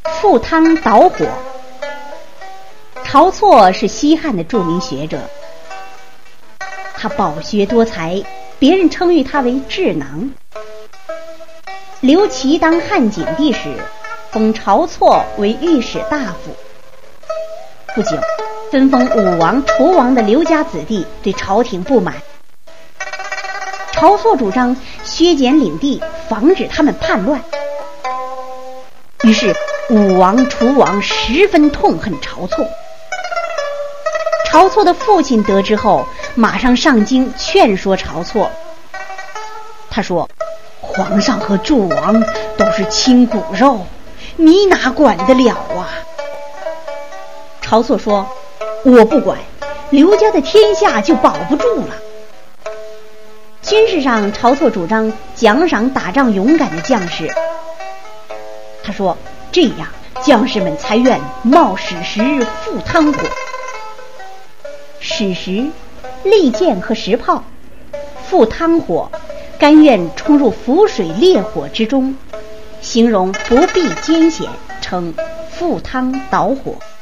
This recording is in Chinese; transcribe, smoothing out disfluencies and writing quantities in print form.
赴汤蹈火。晁错是西汉的著名学者，他饱学多才，别人称誉他为智囊。刘琦当汉景帝时，封晁错为御史大夫。不久，分封武王、楚王的刘家子弟对朝廷不满，晁错主张削减领地，防止他们叛乱。于是武王、楚王十分痛恨晁错。晁错的父亲得知后，马上上京劝说晁错。他说：“皇上和纣王都是亲骨肉，你哪管得了啊？”晁错说：“我不管，刘家的天下就保不住了。”军事上，晁错主张奖赏打仗勇敢的将士。他说：“这样将士们才愿冒矢石赴汤火。”矢石、利箭和石炮，赴汤火，甘愿冲入浮水烈火之中，形容不避艰险，称赴汤蹈火。